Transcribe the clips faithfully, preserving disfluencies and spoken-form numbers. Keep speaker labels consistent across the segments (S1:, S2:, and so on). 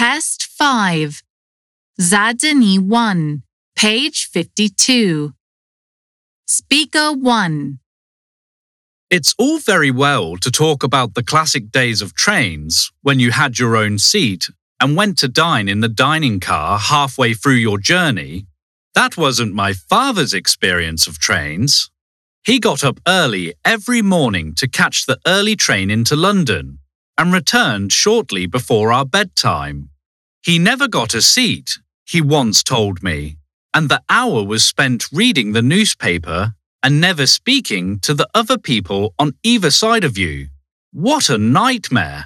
S1: Test five. Zadani one, page fifty-two. Speaker one.
S2: It's all very well to talk about the classic days of trains when you had your own seat and went to dine in the dining car halfway through your journey. That wasn't my father's experience of trains. He got up early every morning to catch the early train into London and returned shortly before our bedtime. He never got a seat, he once told me, and the hour was spent reading the newspaper and never speaking to the other people on either side of you. What a nightmare!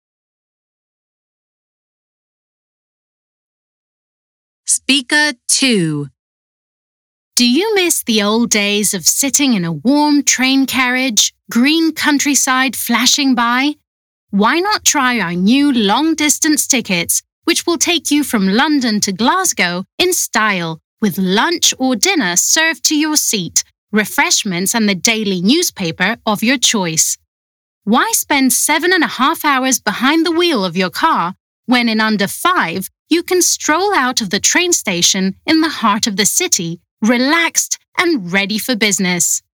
S1: Speaker two.
S3: Do you miss the old days of sitting in a warm train carriage, green countryside flashing by? Why not try our new long-distance tickets, which will take you from London to Glasgow in style, with lunch or dinner served to your seat, refreshments and the daily newspaper of your choice. Why spend seven and a half hours behind the wheel of your car when in under five you can stroll out of the train station in the heart of the city, relaxed and ready for business?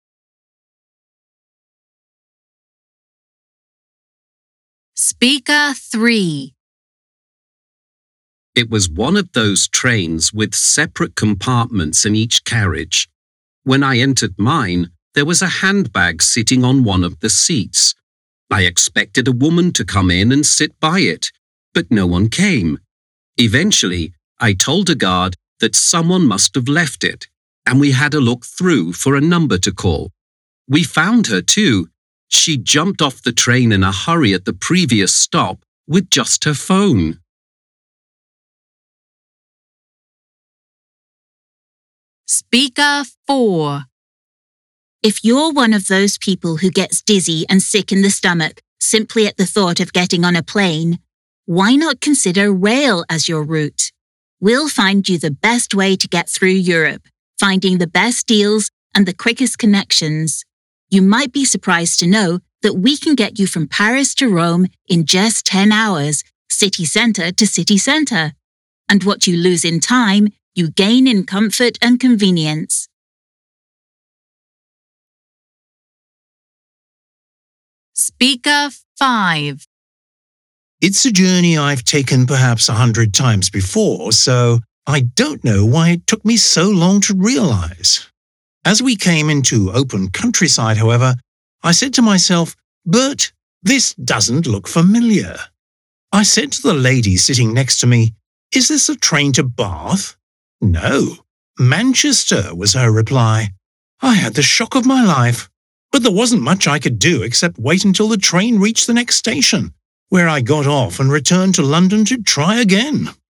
S1: Speaker three.
S4: It was one of those trains with separate compartments in each carriage. When I entered mine, there was a handbag sitting on one of the seats. I expected a woman to come in and sit by it, but no one came. Eventually, I told a guard that someone must have left it, and we had a look through for a number to call. We found her too. She jumped off the train in a hurry at the previous stop with just her phone.
S1: Speaker four.
S5: If you're one of those people who gets dizzy and sick in the stomach simply at the thought of getting on a plane, why not consider rail as your route? We'll find you the best way to get through Europe, finding the best deals and the quickest connections. You might be surprised to know that we can get you from Paris to Rome in just ten hours, city centre to city centre. And what you lose in time, you gain in comfort and convenience.
S1: Speaker five.
S6: It's a journey I've taken perhaps a hundred times before, so I don't know why it took me so long to realize. As we came into open countryside, however, I said to myself, Bert, this doesn't look familiar. I said to the lady sitting next to me, is this a train to Bath? No, Manchester, was her reply. I had the shock of my life, but there wasn't much I could do except wait until the train reached the next station, where I got off and returned to London to try again.